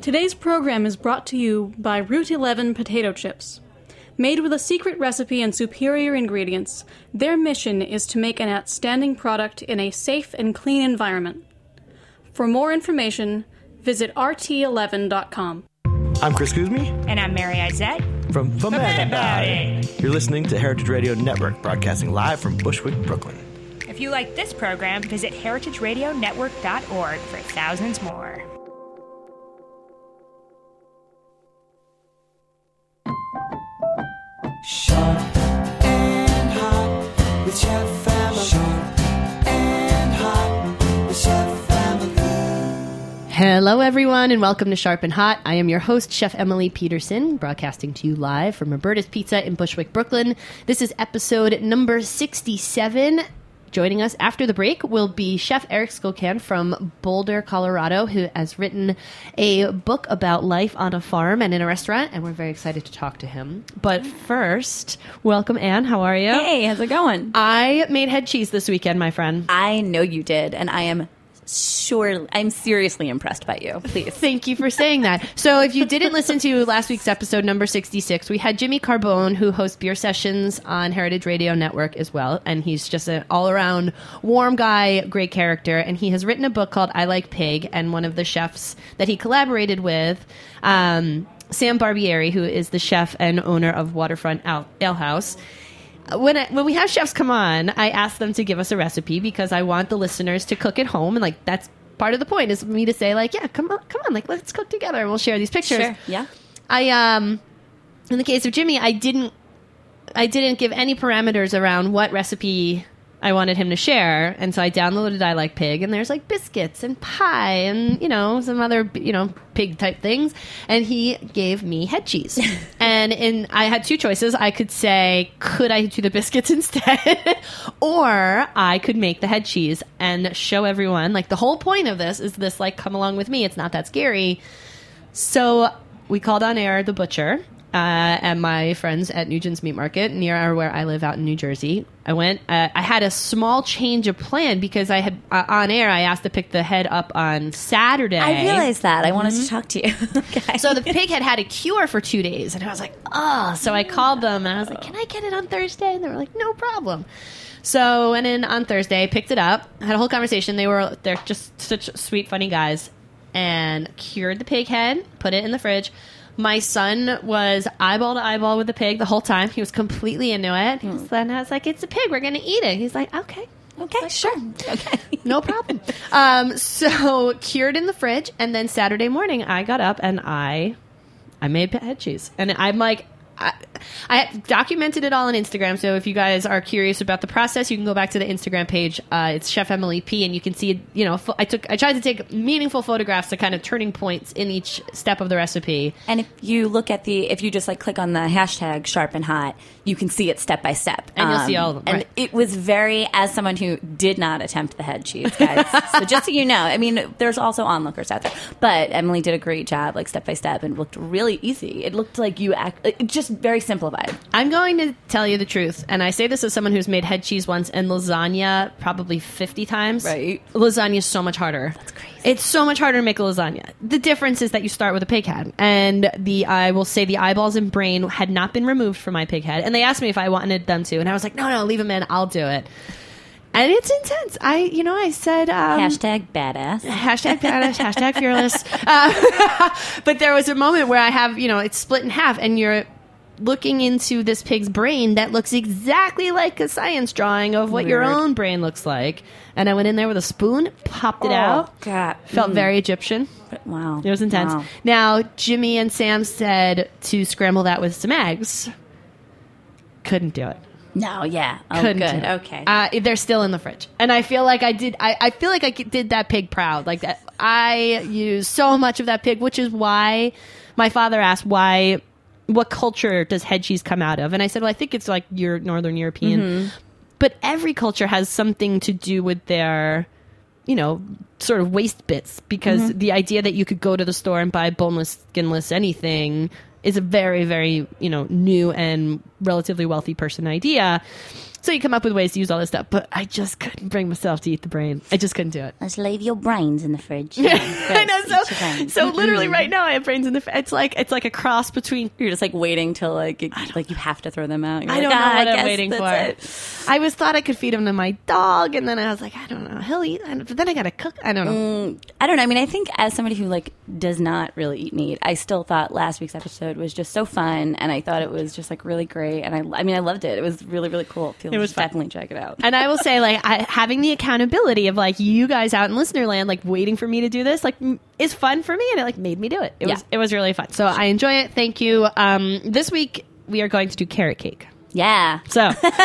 Today's program is brought to you by Route 11 potato chips. Made with a secret recipe and superior ingredients, their mission is to make an outstanding product in a safe and clean environment. For more information, visit rt11.com. I'm Chris Kuzmi. And I'm Mary Izette. From Format About It. You're listening to Heritage Radio Network, broadcasting live from Bushwick, Brooklyn. If you like this program, visit heritageradionetwork.org for thousands more. Sharp and hot with Chef Family. Sharp and hot with Chef Family. Hello, everyone, and welcome to Sharp and Hot. I am your host, Chef Emily Peterson, broadcasting to you live from Roberta's Pizza in Bushwick, Brooklyn. This is episode number 67. Joining us after the break will be Chef Eric Skokan from Boulder, Colorado, who has written a book about life on a farm and in a restaurant, and we're very excited to talk to him. But first, welcome, Anne. How are you? Hey, how's it going? I made head cheese this weekend, my friend. I know you did, and I'm seriously impressed by you. Please. Thank you for saying that. So if you didn't listen to last week's episode, number 66, we had Jimmy Carbone, who hosts Beer Sessions on Heritage Radio Network as well. And he's just an all-around warm guy, great character. And he has written a book called I Like Pig. And one of the chefs that he collaborated with, Sam Barbieri, who is the chef and owner of Waterfront Ale House. When we have chefs come on, I ask them to give us a recipe because I want the listeners to cook at home. And like, that's part of the point, is me to say like, yeah, come on, like, let's cook together and we'll share these pictures. Sure. Yeah. In the case of Jimmy, I didn't give any parameters around what recipe I wanted him to share. And so I downloaded I Like Pig, and there's like biscuits and pie and, some other, pig type things. And he gave me head cheese. and I had two choices. I could say, could I do the biscuits instead? Or I could make the head cheese and show everyone, like, the whole point of this is this, like, come along with me. It's not that scary. So we called on air the butcher. And my friends at Nugent's Meat Market, near where I live out in New Jersey. I went, I had a small change of plan because I had, on air, I asked to pick the head up on Saturday. I realized that. I wanted to talk to you. Okay. So the pig had a cure for 2 days. And I was like, oh. So I called them and I was like, can I get it on Thursday? And they were like, no problem. So I went in on Thursday, picked it up, had a whole conversation. They're just such sweet, funny guys. And cured the pig head, put it in the fridge. My son was eyeball to eyeball with the pig the whole time. He was completely into it. Then I was like, it's a pig. We're going to eat it. He's like, okay. Okay, sure. Okay. No problem. So cured in the fridge. And then Saturday morning, I got up and I made head cheese. And I'm like, I documented it all on Instagram, so if you guys are curious about the process, you can go back to the Instagram page. It's Chef Emily P, and you can see, I tried to take meaningful photographs of kind of turning points in each step of the recipe. And if you look at if you just like click on the hashtag Sharp and Hot, you can see it step by step. And you'll see all of them. And right. It was as someone who did not attempt the head cheese, guys. So just so you know, I mean, there's also onlookers out there, but Emily did a great job, like step by step, and looked really easy. It looked like just very simplified. I'm going to tell you the truth, and I say this as someone who's made head cheese once and lasagna probably 50 times. Right. Lasagna is so much harder. That's crazy. It's so much harder to make a lasagna. The difference is that you start with a pig head, and I will say the eyeballs and brain had not been removed from my pig head, and they asked me if I wanted them to, and I was like, no, leave them in. I'll do it. And it's intense. I said... hashtag badass. Hashtag badass, hashtag fearless. But there was a moment where I have, it's split in half, and you're looking into this pig's brain that looks exactly like a science drawing of what your own brain looks like. And I went in there with a spoon, popped it out. God. Felt very Egyptian. Wow. It was intense. Wow. Now, Jimmy and Sam said to scramble that with some eggs. Couldn't do it. No, yeah. Oh, Couldn't good. do it. Okay. They're still in the fridge. And I feel like I did that pig proud. Like that. I used so much of that pig, which is why my father asked what culture does head cheese come out of? And I said, well, I think it's like your Northern European. Mm-hmm. But every culture has something to do with their, sort of waste bits. Because the idea that you could go to the store and buy boneless, skinless anything is a very, very, new and relatively wealthy person idea. So you come up with ways to use all this stuff, but I just couldn't bring myself to eat the brain. I just couldn't do it. Let's leave your brains in the fridge. I know. So literally right now I have brains in the it's like a cross between. You're just like waiting till like you have to throw them out. You're I don't know what I'm waiting for. I thought I could feed them to my dog, and then I was like, I don't know, he'll eat, but then I gotta cook. I don't know. I don't know. I mean, I think as somebody who like does not really eat meat, I still thought last week's episode was just so fun, and I thought it was just like really great, and I mean, I loved it. It was really, really cool. It was fun. Definitely check it out. And I will say, like, having the accountability of like you guys out in listener land, like waiting for me to do this, like, is fun for me, and it like made me do it. It was really fun. So I enjoy it. Thank you. This week we are going to do carrot cake. Yeah. So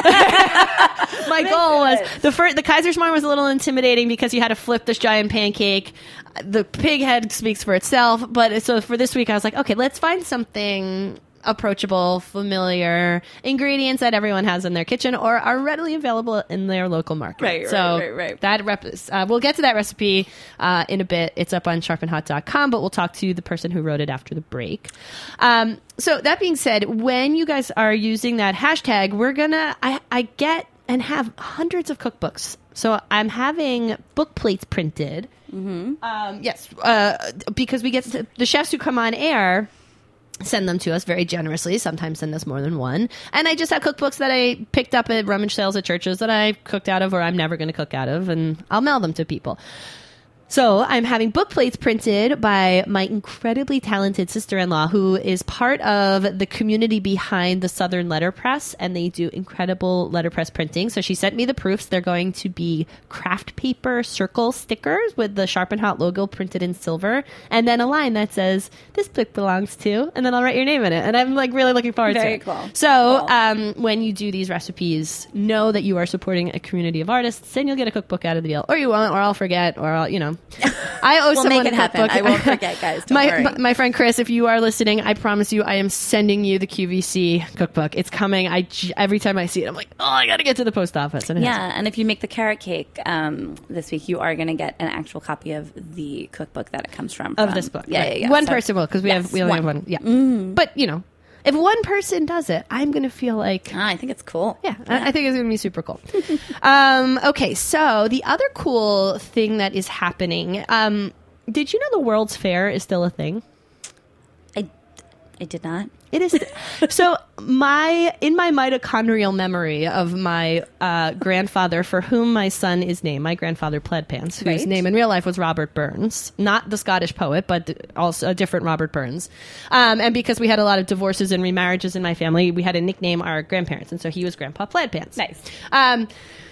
my goal was the Kaiserschmarrn was a little intimidating because you had to flip this giant pancake. The pig head speaks for itself, but so for this week I was like, okay, let's find something approachable, familiar ingredients that everyone has in their kitchen or are readily available in their local market. Right. That we'll get to that recipe in a bit. It's up on sharpandhot.com, but we'll talk to the person who wrote it after the break. So that being said, when you guys are using that hashtag, I get and have hundreds of cookbooks. So I'm having book plates printed. Mm-hmm. Yes, because we get the chefs who come on air send them to us very generously, sometimes send us more than one. And I just have cookbooks that I picked up at rummage sales at churches that I cooked out of or I'm never going to cook out of, and I'll mail them to people. So I'm having book plates printed by my incredibly talented sister-in-law, who is part of the community behind the Southern Letterpress, and they do incredible letterpress printing. So she sent me the proofs. They're going to be craft paper circle stickers with the Sharp and Hot logo printed in silver, and then a line that says, "This book belongs to," and then I'll write your name in it. And I'm like really looking forward to it. Very cool. So when you do these recipes, know that you are supporting a community of artists, and you'll get a cookbook out of the deal. Or you won't, or I'll forget, or I'll, I owe someone make it a happen. cookbook. I won't forget, guys. Don't worry. My friend Chris, if you are listening, I promise you I am sending you the QVC cookbook. It's coming. Every time I see it, I'm like, oh, I got to get to the post office. And and if you make the carrot cake this week, you are going to get an actual copy of the cookbook that it comes from. Of this book. Yeah, right. yeah. One person will, because we only have one. Yeah. But, if one person does it, I'm going to feel like... I think it's cool. Yeah, I think it's going to be super cool. Okay, so the other cool thing that is happening... did you know the World's Fair is still a thing? I did not. It is. So in my mitochondrial memory of my grandfather, for whom my son is named, my grandfather Pledpants, whose name in real life was Robert Burns, not the Scottish poet, but also a different Robert Burns. And because we had a lot of divorces and remarriages in my family, we had to nickname our grandparents, and so he was Grandpa Pledpants. Nice.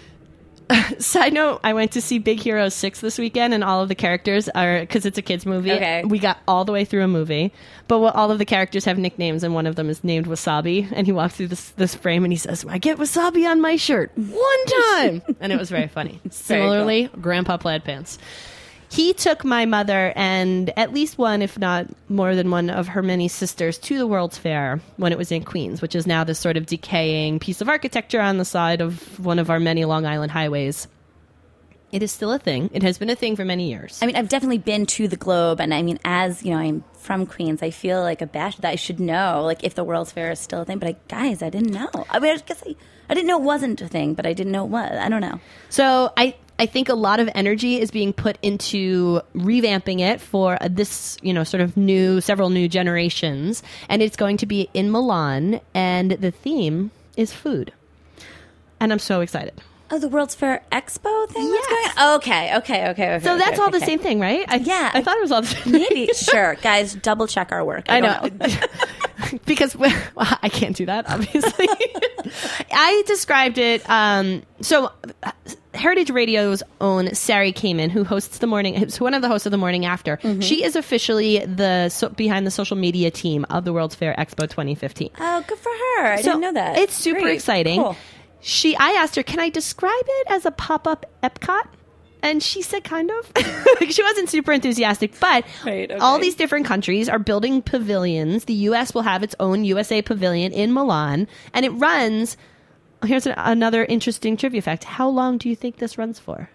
Side note, I went to see Big Hero 6 this weekend, and all of the characters are, because it's a kid's movie, okay. We got all the way through a movie, but all of the characters have nicknames, and one of them is named Wasabi, and he walks through this frame, and he says, "I get wasabi on my shirt one time," and it was very funny. Similarly, cool. Grandpa Pledpants. He took my mother and at least one, if not more than one, of her many sisters to the World's Fair when it was in Queens, which is now this sort of decaying piece of architecture on the side of one of our many Long Island highways. It is still a thing. It has been a thing for many years. I mean, I've definitely been to the Globe, and I mean, as you know, I'm from Queens. I feel like abashed that I should know, like, if the World's Fair is still a thing. But guys, I didn't know. I mean, I guess I didn't know it wasn't a thing, but I didn't know it was. I don't know. So I think a lot of energy is being put into revamping it for this, sort of several new generations. And it's going to be in Milan, and the theme is food. And I'm so excited. Oh, the World's Fair Expo thing that's Yes. going on? Okay. So that's all the same thing, right? Yeah. I thought it was all the same Maybe. Sure. Guys, double check our work. I know. Because I can't do that, obviously. I described it. So Heritage Radio's own Sari Kamen, who hosts the morning, who's one of the hosts of the Morning After, she is officially behind the social media team of the World's Fair Expo 2015. Oh, good for her. I didn't know that. It's super exciting. Cool. I asked her, can I describe it as a pop-up Epcot? And she said kind of. She wasn't super enthusiastic, but all these different countries are building pavilions. The U.S. will have its own USA pavilion in Milan, and it runs... Here's another interesting trivia fact. How long do you think this runs for?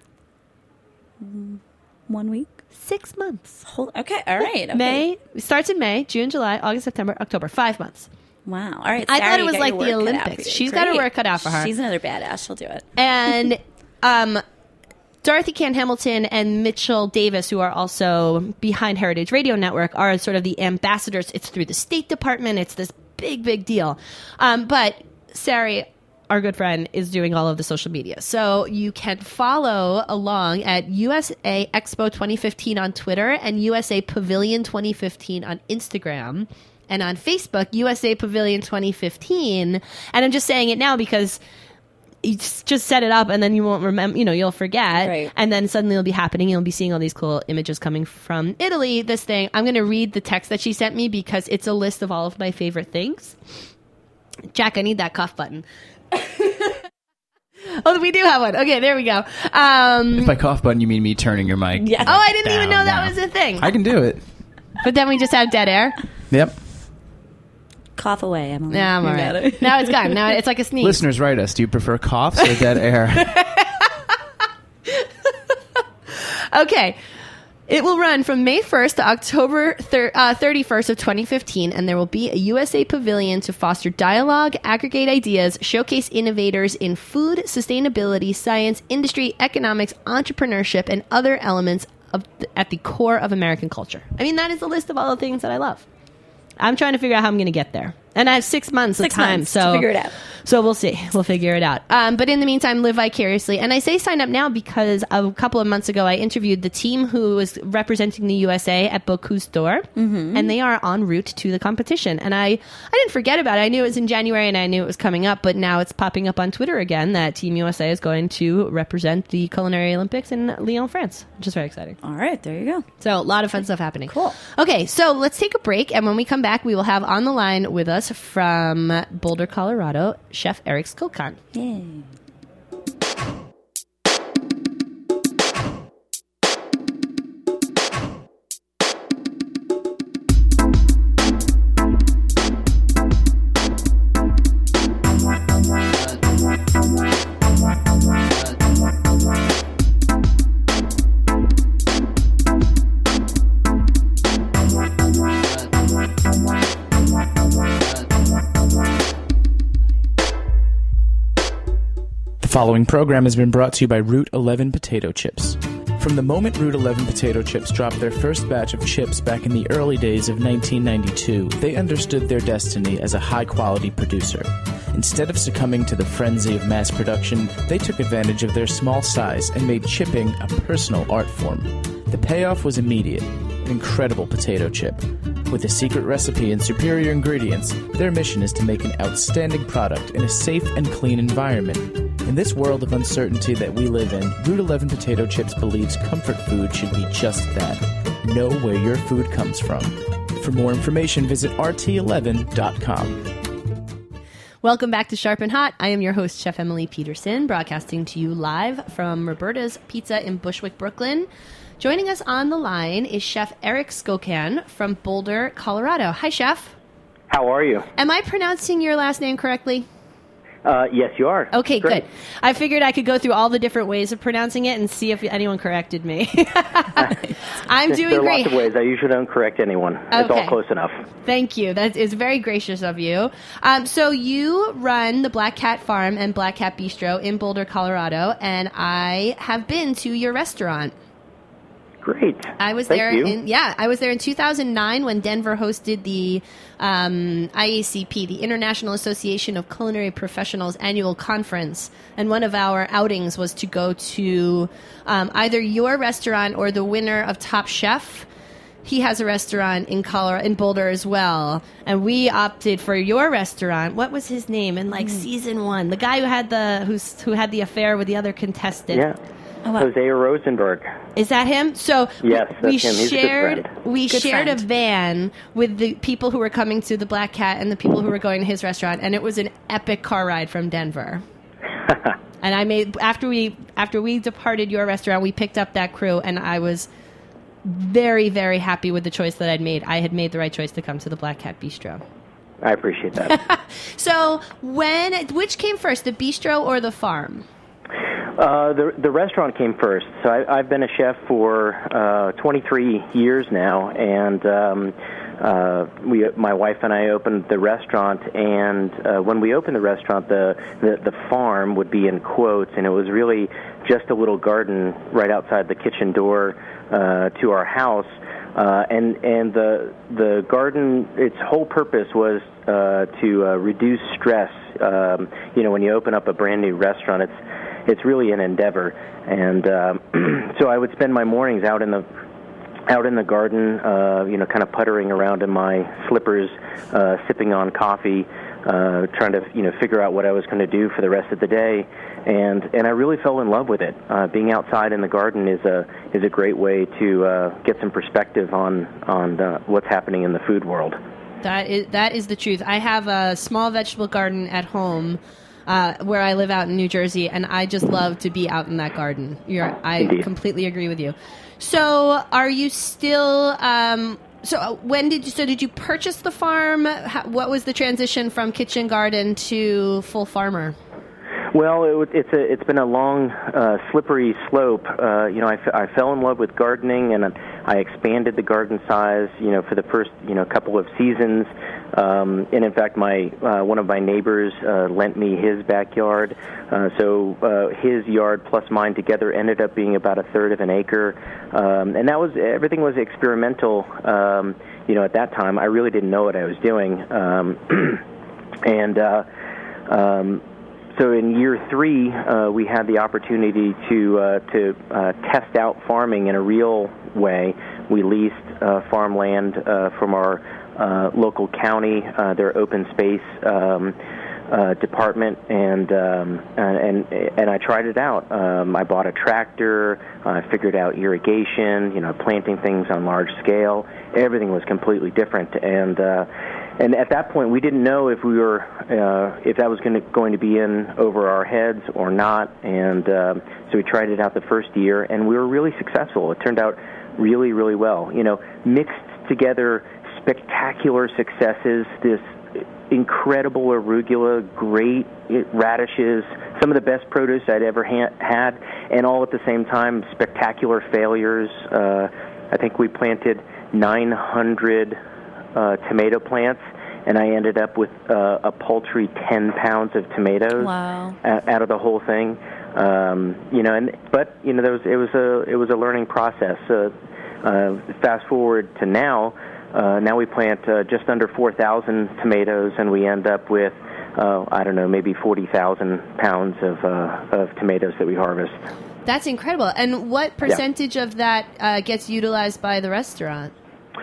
1 week? 6 months. Okay, all right. Okay. It starts in May, June, July, August, September, October. 5 months. Wow. All right. I Sarah, thought it you was got like your the work cut out Olympics. for you. She's got her Great. work cut out for her. She's another badass. She'll do it. And Dorothy Cann Hamilton and Mitchell Davis, who are also behind Heritage Radio Network, are sort of the ambassadors. It's through the State Department. It's this big, big deal. But Sari, our good friend, is doing all of the social media. So you can follow along at USA Expo 2015 on Twitter and USA Pavilion 2015 on Instagram. And on Facebook, USA Pavilion 2015. And I'm just saying it now because you just set it up and then you won't remember, you'll forget. Right. And then suddenly it'll be happening. You'll be seeing all these cool images coming from Italy. This thing, I'm going to read the text that she sent me because it's a list of all of my favorite things. Jack, I need that cough button. Oh, we do have one. Okay, there we go. If by cough button you mean me turning your mic. Yeah. Oh, I didn't even know down that now. was a thing. I can do it. But then we just have dead air. Yep. Cough away, Emily. Yeah, I'm all You got right. it. Now it's gone. Now it's like a sneeze. Listeners, write us. Do you prefer coughs or dead air? Okay. It will run from May 1st to October 31st of 2015, and there will be a USA Pavilion to foster dialogue, aggregate ideas, showcase innovators in food, sustainability, science, industry, economics, entrepreneurship, and other elements at the core of American culture. I mean, that is the list of all the things that I love. I'm trying to figure out how I'm going to get there. And I have 6 months of time. months So to figure it out. So we'll see. We'll figure it out. But in the meantime, live vicariously. And I say sign up now because a couple of months ago, I interviewed the team who was representing the USA at Bocuse d'Or. Mm-hmm. And they are en route to the competition. And I didn't forget about it. I knew it was in January and I knew it was coming up. But now it's popping up on Twitter again that Team USA is going to represent the Culinary Olympics in Lyon, France, which is very exciting. All right, there you go. So a lot of fun stuff happening. Cool. Okay, so let's take a break. And when we come back, we will have on the line with us from Boulder, Colorado, Chef Eric Skokhan. Yay. The following program has been brought to you by Route 11 Potato Chips. From the moment Route 11 Potato Chips dropped their first batch of chips back in the early days of 1992, they understood their destiny as a high-quality producer. Instead of succumbing to the frenzy of mass production, they took advantage of their small size and made chipping a personal art form. The payoff was immediate: an incredible potato chip. With a secret recipe and superior ingredients, their mission is to make an outstanding product in a safe and clean environment. In this world of uncertainty that we live in, Route 11 Potato Chips believes comfort food should be just that. Know where your food comes from. For more information, visit rt11.com. Welcome back to Sharp and Hot. I am your host, Chef Emily Peterson, broadcasting to you live from Roberta's Pizza in Bushwick, Brooklyn. Joining us on the line is Chef Eric Skokhan from Boulder, Colorado. Hi, Chef. How are you? Am I pronouncing your last name correctly? Yes, you are. Okay, Great. good. I figured I could go through all the different ways of pronouncing it and see if anyone corrected me. I'm doing There are great. lots of ways. I usually don't correct anyone. It's all Okay. close enough. Thank you. That is very gracious of you. So you run the Black Cat Farm and Black Cat Bistro in Boulder, Colorado, and I have been to your restaurant. Great. I was Thank there you. I was there in 2009 when Denver hosted the IACP, the International Association of Culinary Professionals annual conference. And one of our outings was to go to either your restaurant or the winner of Top Chef. He has a restaurant in Boulder as well, and we opted for your restaurant. What was his name in season 1? The guy who had who had the affair with the other contestant. Yeah. Hosea Rosenberg. Is that him? So Yes, that's we him. He's a good shared friend. we Good shared friend. a van with the people who were coming to the Black Cat and the people who were going to his restaurant, and it was an epic car ride from Denver. And I made after we departed your restaurant, we picked up that crew, and I was very, very happy with the choice that I'd made. I had made the right choice to come to the Black Cat Bistro. I appreciate that. So which came first, the bistro or the farm? The restaurant came first. So I've been a chef for 23 years now, and my wife and I opened the restaurant, and when we opened the restaurant, the farm would be in quotes, and it was really just a little garden right outside the kitchen door to our house. And the garden, its whole purpose was to reduce stress. When you open up a brand new restaurant, it's really an endeavor. And so I would spend my mornings out in the garden, kind of puttering around in my slippers, sipping on coffee, trying to figure out what I was going to do for the rest of the day. And I really fell in love with it. Being outside in the garden is a great way to get some perspective on what's happening in the food world. That is the truth. I have a small vegetable garden at home where I live out in New Jersey, and I just love to be out in that garden. I Indeed. completely agree with you. So, are you still? Did you purchase the farm? What was the transition from kitchen garden to full farmer? Well, it's been a long, slippery slope. I fell in love with gardening, and I expanded the garden size. For the first couple of seasons, and in fact, one of my neighbors lent me his backyard. So his yard plus mine together ended up being about a third of an acre, and everything was experimental. At that time, I really didn't know what I was doing, So in year 3, we had the opportunity to test out farming in a real way. We leased farmland from our local county, their open space department, and I tried it out. I bought a tractor. I figured out irrigation. Planting things on large scale. Everything was completely different, and at that point, we didn't know if we were if that was going to be in over our heads or not. And so we tried it out the first year, and we were really successful. It turned out really, really well. Mixed together spectacular successes. This incredible arugula, great radishes, some of the best produce I'd ever had, and all at the same time spectacular failures. I think we planted 900 tomato plants, and I ended up with a paltry 10 pounds of tomatoes. Wow. Out of the whole thing. It was a learning process. Fast forward to now. Now we plant just under 4,000 tomatoes, and we end up with maybe 40,000 pounds of tomatoes that we harvest. That's incredible. And what percentage of that gets utilized by the restaurant?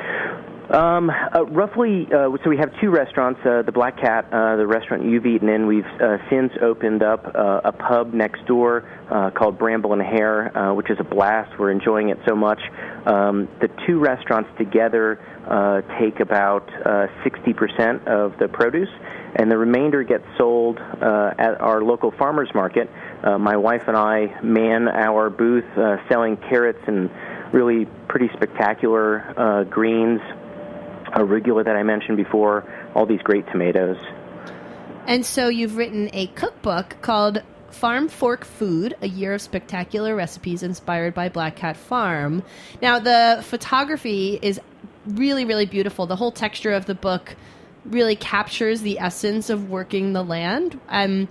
Roughly, so we have 2 restaurants, the Black Cat, the restaurant you've eaten in. We've since opened up a pub next door called Bramble and Hare, which is a blast. We're enjoying it so much. The 2 restaurants together take about 60% of the produce, and the remainder gets sold at our local farmers market. My wife and I man our booth selling carrots and really pretty spectacular greens, arugula that I mentioned before, all these great tomatoes. And so you've written a cookbook called Farm Fork Food, A Year of Spectacular Recipes Inspired by Black Cat Farm. Now, the photography is really, really beautiful. The whole texture of the book really captures the essence of working the land.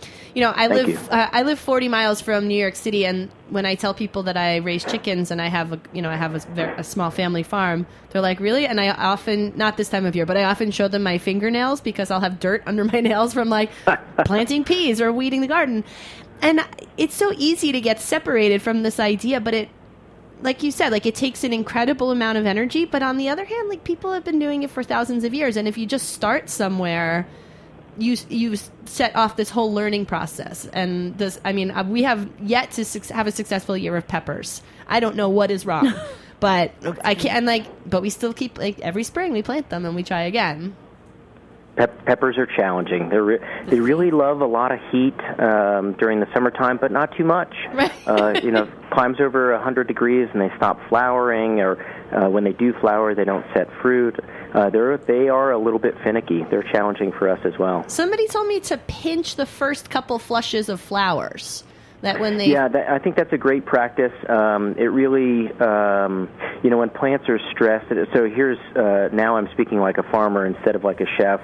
I live 40 miles from New York City, and when I tell people that I raise chickens and I have a small family farm, they're like, "Really?" And I often, not this time of year, but I often show them my fingernails because I'll have dirt under my nails from like planting peas or weeding the garden. And it's so easy to get separated from this idea, but it, like you said, like it takes an incredible amount of energy. But on the other hand, like people have been doing it for thousands of years, and if you just start somewhere, you set off this whole learning process. And we have yet to have a successful year of peppers. I don't know what is wrong, but I can't. But we still keep every spring we plant them and we try again. Peppers are challenging. They really love a lot of heat during the summertime, but not too much. Right. Climbs over 100 degrees and they stop flowering, or when they do flower, they don't set fruit. They are a little bit finicky. They're challenging for us as well. Somebody told me to pinch the first couple flushes of flowers That when they I think that's a great practice. It really, when plants are stressed. So here's now I'm speaking like a farmer instead of like a chef.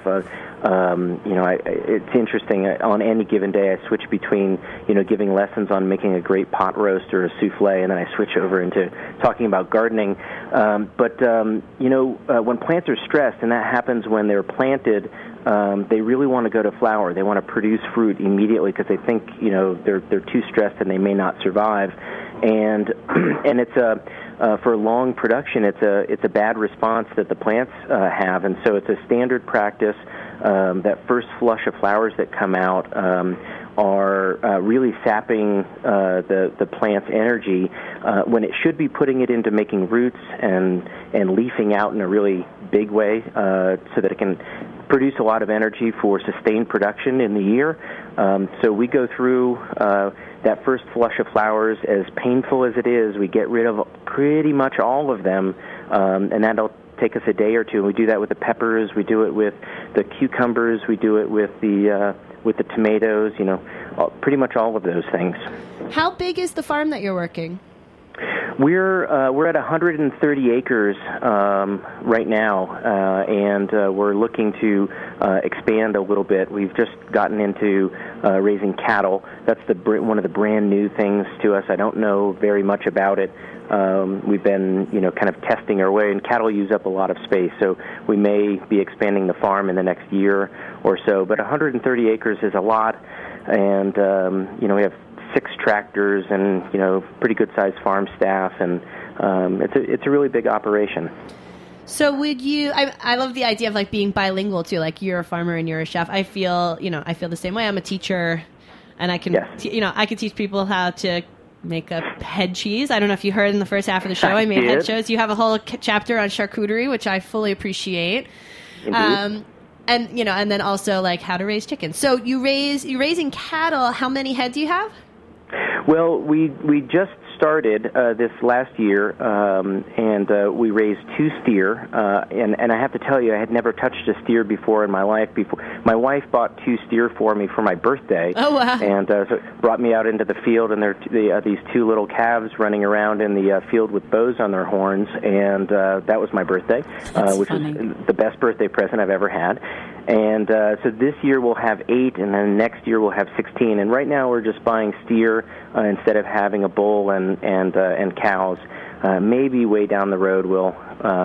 It's interesting. On any given day, I switch between giving lessons on making a great pot roast or a souffle, and then I switch over into talking about gardening. When plants are stressed, and that happens when they're planted. They really want to go to flower. They want to produce fruit immediately because they think they're too stressed and they may not survive. And it's for long production. It's a bad response that the plants have, and so it's a standard practice. That first flush of flowers that come out are really sapping the plant's energy when it should be putting it into making roots and leafing out in a really big way so that it can produce a lot of energy for sustained production in the year. So we go through that first flush of flowers. As painful as it is, we get rid of pretty much all of them, and that'll take us a day or two. We do that with the peppers. We do it with the cucumbers. We do it with the tomatoes. Pretty much all of those things. How big is the farm that you're working? We're at 130 acres right now, and we're looking to expand a little bit. We've just gotten into raising cattle. That's one of the brand new things to us. I don't know very much about it. We've been, kind of testing our way, and cattle use up a lot of space, so we may be expanding the farm in the next year or so. But 130 acres is a lot, and we have 6 tractors and pretty good sized farm staff, and it's a really big operation. So would you? I love the idea of like being bilingual too. Like you're a farmer and you're a chef. I feel the same way. I'm a teacher, and I can I can teach people how to make a head cheese. I don't know if you heard in the first half of the show I made head shows. You have a whole chapter on charcuterie, which I fully appreciate. And then also like how to raise chickens. So you're raising cattle. How many head do you have? Well, we just started this last year, and we raised 2 steer. And I have to tell you, I had never touched a steer before in my life. My wife bought 2 steer for me for my birthday. Oh wow! And so it brought me out into the field, and there are these 2 little calves running around in the field with bows on their horns, and that was my birthday, which was the best birthday present I've ever had. And so this year we'll have 8, and then next year we'll have 16. And right now we're just buying steer instead of having a bull and cows. Maybe way down the road we'll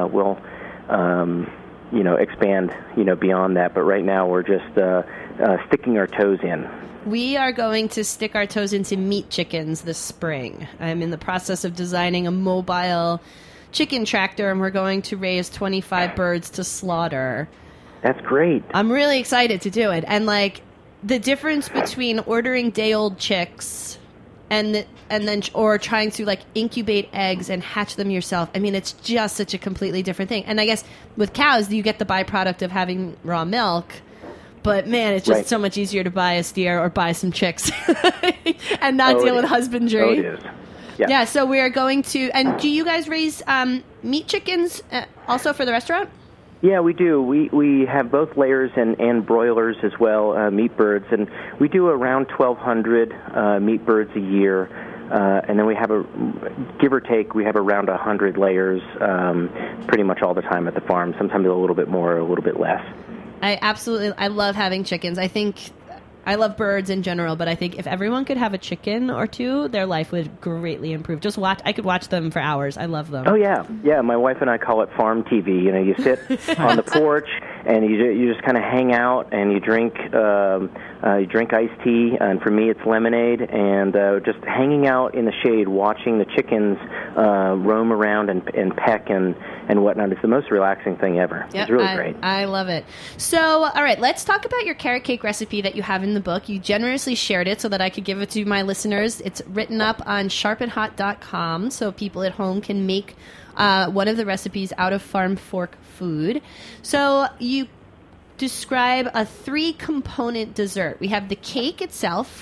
expand beyond that. But right now we're just sticking our toes in. We are going to stick our toes into meat chickens this spring. I'm in the process of designing a mobile chicken tractor, and we're going to raise 25 birds to slaughter. That's great. I'm really excited to do it. And like the difference between ordering day-old chicks and then or trying to like incubate eggs and hatch them yourself. I mean, it's just such a completely different thing. And I guess with cows, you get the byproduct of having raw milk. But man, it's just so much easier to buy a steer or buy some chicks and not deal with husbandry. Oh, it is. Yeah. So we are going to. And do you guys raise meat chickens also for the restaurant? Yeah, we do. We have both layers and broilers as well, meat birds, and we do around 1,200 meat birds a year, and then we have give or take, we have around 100 layers pretty much all the time at the farm, sometimes a little bit more, a little bit less. I love having chickens. I love birds in general, but I think if everyone could have a chicken or 2, their life would greatly improve. I could watch them for hours. I love them. Oh, yeah. Yeah, my wife and I call it farm TV. You sit on the porch, and you just kind of hang out, and you drink iced tea, and for me it's lemonade, and just hanging out in the shade, watching the chickens roam around and peck and whatnot. It's the most relaxing thing ever. Yep, it's really great. I love it. So, all right, let's talk about your carrot cake recipe that you have in the book. You generously shared it so that I could give it to my listeners. It's written up on sharpandhot.com, so people at home can make one of the recipes out of farm fork food. So you describe a 3-component dessert. We have the cake itself,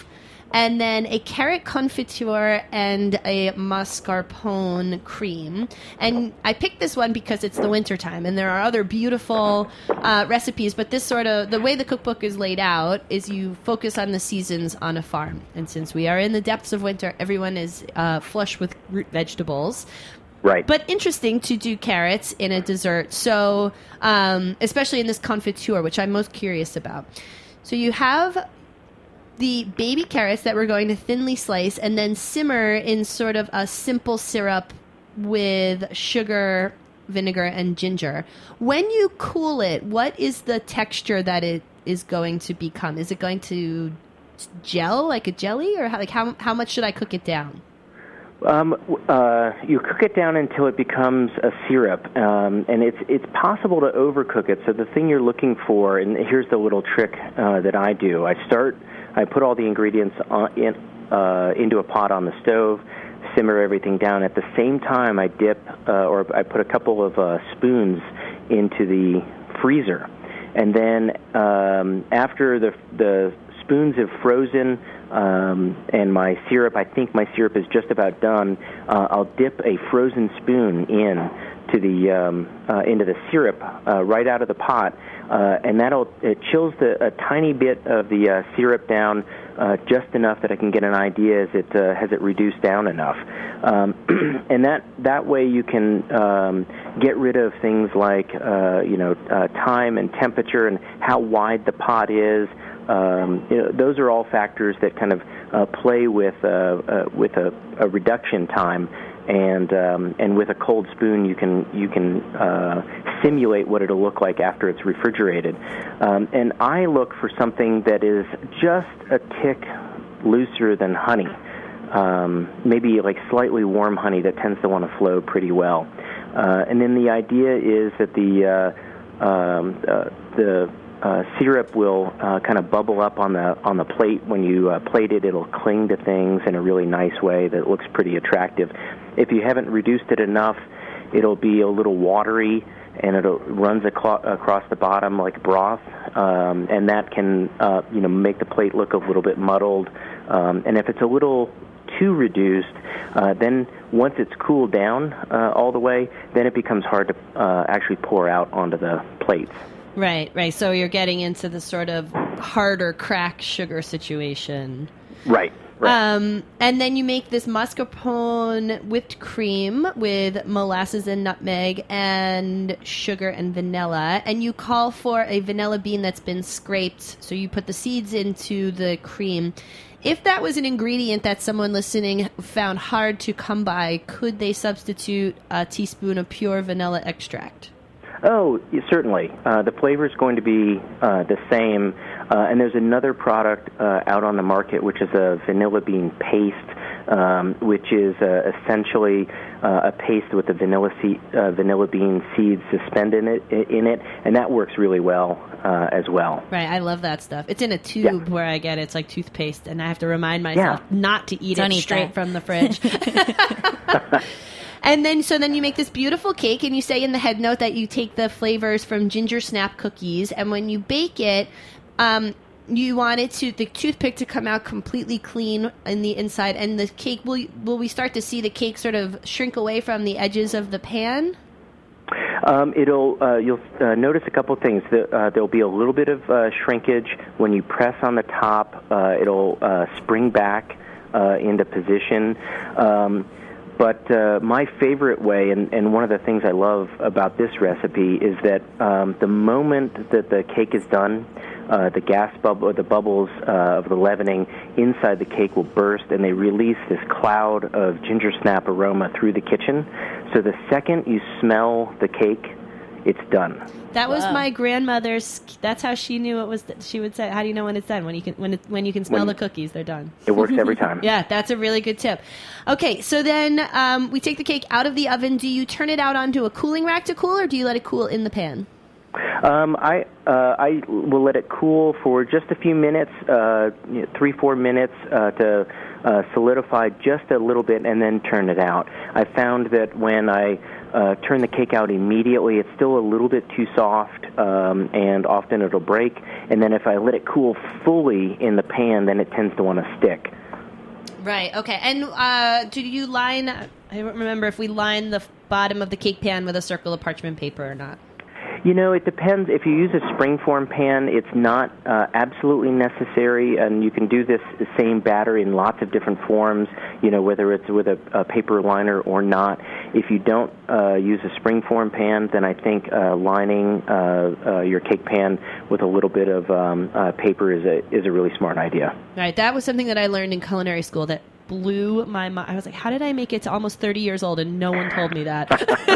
and then a carrot confiture and a mascarpone cream. And I picked this one because it's the wintertime, and there are other beautiful recipes, but this sort of, the way the cookbook is laid out is you focus on the seasons on a farm. And since we are in the depths of winter, everyone is flush with root vegetables. Right. But interesting to do carrots in a dessert, so especially in this confiture, which I'm most curious about. So you have the baby carrots that we're going to thinly slice and then simmer in sort of a simple syrup with sugar, vinegar, and ginger. When you cool it, what is the texture that it is going to become? Is it going to gel like a jelly, or how much should I cook it down? You cook it down until it becomes a syrup, and it's possible to overcook it. So the thing you're looking for, and here's the little trick that I do. I put all the ingredients into a pot on the stove, simmer everything down. At the same time, I dip, or I put a couple of spoons into the freezer, and then after the spoons have frozen, and my syrup, I think my syrup is just about done, I'll dip a frozen spoon into the syrup right out of the pot, and it chills a tiny bit of the syrup down just enough that I can get an idea has it reduced down enough. And that way you can get rid of things like time and temperature and how wide the pot is. Those are all factors that kind of play with a reduction time, and with a cold spoon you can simulate what it'll look like after it's refrigerated. And I look for something that is just a tick looser than honey, maybe like slightly warm honey that tends to want to flow pretty well. And then the idea is that the syrup will kind of bubble up on the plate. When you plate it, it'll cling to things in a really nice way that looks pretty attractive. If you haven't reduced it enough, it'll be a little watery, and it runs across the bottom like broth, and that can make the plate look a little bit muddled. And if it's a little too reduced, then once it's cooled down all the way, then it becomes hard to actually pour out onto the plates. Right. So you're getting into the sort of harder crack sugar situation. Right. And then you make this mascarpone whipped cream with molasses and nutmeg and sugar and vanilla. And you call for a vanilla bean that's been scraped. So you put the seeds into the cream. If that was an ingredient that someone listening found hard to come by, could they substitute a teaspoon of pure vanilla extract? Oh, certainly. The flavor is going to be the same. And there's another product out on the market, which is a vanilla bean paste, which is essentially a paste with the vanilla bean seeds suspended in it, and that works really well as well. Right, I love that stuff. It's in a tube where I get it. It's like toothpaste, and I have to remind myself not to eat it straight from the fridge. And then you make this beautiful cake, and you say in the head note that you take the flavors from ginger snap cookies, and when you bake it, you want the toothpick to come out completely clean in the inside, and the cake, will we start to see the cake sort of shrink away from the edges of the pan? You'll notice a couple things. There'll be a little bit of shrinkage when you press on the top. It'll spring back into position. But my favorite way, and one of the things I love about this recipe, is that the moment that the cake is done, the bubbles of the leavening inside the cake will burst, and they release this cloud of ginger snap aroma through the kitchen. So the second you smell the cake, it's done. That was my grandmother's. That's how she knew it was. She would say, "How do you know when it's done? When you can smell the cookies, they're done." It works every time. Yeah, that's a really good tip. Okay, so then we take the cake out of the oven. Do you turn it out onto a cooling rack to cool, or do you let it cool in the pan? I will let it cool for just a few minutes, 3-4 minutes to solidify just a little bit, and then turn it out. I found that when I turn the cake out immediately, it's still a little bit too soft, and often it'll break. And then if I let it cool fully in the pan, then it tends to want to stick. Right, okay. And do you line, I don't remember if we line the bottom of the cake pan with a circle of parchment paper or not. You know, it depends. If you use a springform pan, it's not absolutely necessary, and you can do this same batter in lots of different forms, you know, whether it's with a paper liner or not. If you don't use a springform pan, then I think lining your cake pan with a little bit of paper is a really smart idea. Right, that was something that I learned in culinary school that blew my mind. I was like, how did I make it to almost 30 years old and no one told me that?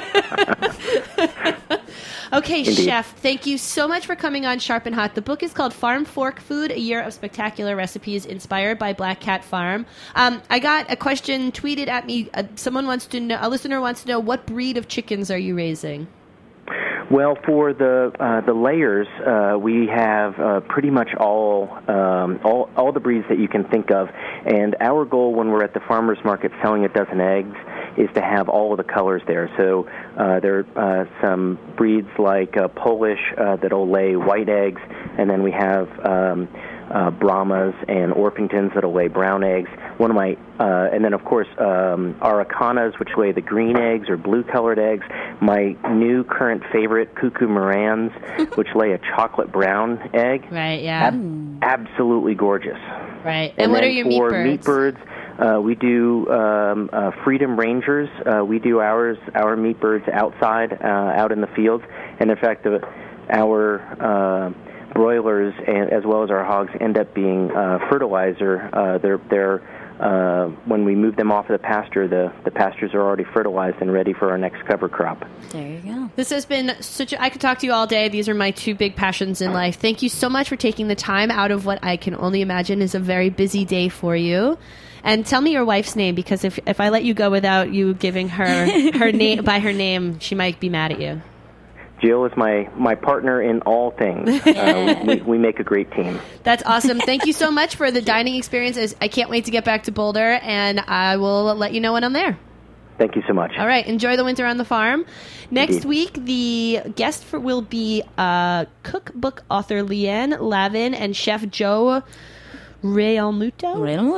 Okay, Indeed. Chef, thank you so much for coming on Sharp and Hot. The book is called Farm Fork Food, A Year of Spectacular Recipes Inspired by Black Cat Farm. I got a question tweeted at me. Someone wants to know, a listener wants to know, what breed of chickens are you raising? Well, for the layers, we have pretty much all the breeds that you can think of, and our goal when we're at the farmers market selling a dozen eggs is to have all of the colors there. So there are some breeds like Polish that'll lay white eggs, and then we have Brahmas and Orpingtons that'll lay brown eggs. And then of course Aracanas, which lay the green eggs or blue-colored eggs. My new current favorite, Cuckoo Morans, which lay a chocolate brown egg. Right, yeah. Absolutely gorgeous. Right. And what are your meat birds? We do Freedom Rangers. We do our meat birds outside, out in the fields, and in fact, our broilers as well as our hogs end up being fertilizer. They're when we move them off of the pasture, the pastures are already fertilized and ready for our next cover crop. There you go. This has been I could talk to you all day. These are my two big passions in life. Thank you so much for taking the time out of what I can only imagine is a very busy day for you. And tell me your wife's name, because if I let you go without you giving her name by her name, she might be mad at you. Jill is my partner in all things. We make a great team. That's awesome. Thank you so much for the dining experience. I can't wait to get back to Boulder, and I will let you know when I'm there. Thank you so much. All right. Enjoy the winter on the farm. Next week, the guest will be cookbook author Leanne Lavin and Chef Joe Realmuto,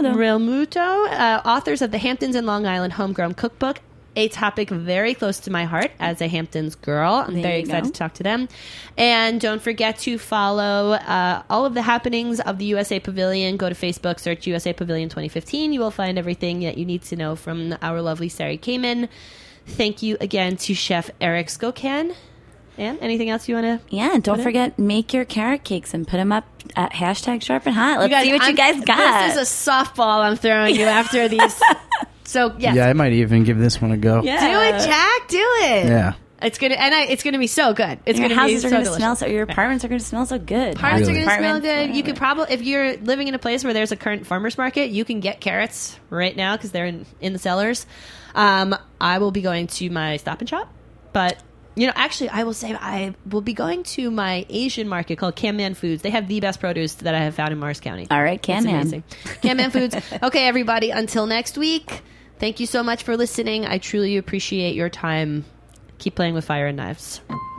authors of the Hamptons and Long Island Homegrown Cookbook, a topic very close to my heart as a Hamptons girl. I'm very excited to talk to them. And don't forget to follow all of the happenings of the USA Pavilion. Go to Facebook, search USA Pavilion 2015. You will find everything that you need to know from our lovely Sari Kamen. Thank you again to Chef Eric Skokan. And anything else you want to? Yeah, and don't forget, make your carrot cakes and put them up at #SharpandHot. Let's see what you guys got. This is a softball I'm throwing you after these. So yes. Yeah, I might even give this one a go. Yeah. Do it, Jack. Do it. Yeah. It's gonna be so good. It's your gonna houses be are so gonna delicious. smell so. Your apartments are gonna smell so good. Apartments Really? are gonna smell Apartments, good. You could probably, if you're living in a place where there's a current farmers market, you can get carrots right now because they're in the cellars. I will be going to my Stop and Shop, but. You know, actually, I will say I will be going to my Asian market called Can Man Foods. They have the best produce that I have found in Morris County. All right, Can Man. Can Man Foods. Okay, everybody, until next week, thank you so much for listening. I truly appreciate your time. Keep playing with fire and knives.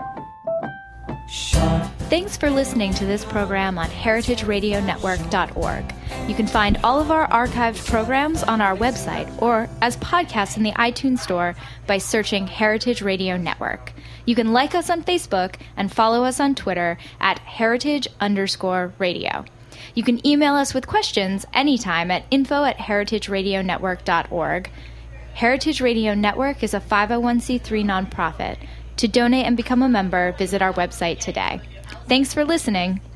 Thanks for listening to this program on heritageradionetwork.org. You can find all of our archived programs on our website or as podcasts in the iTunes Store by searching Heritage Radio Network. You can like us on Facebook and follow us on Twitter at @heritage_radio. You can email us with questions anytime at info@heritageradionetwork.org. Heritage Radio Network is a 501c3 nonprofit. To donate and become a member, visit our website today. Thanks for listening.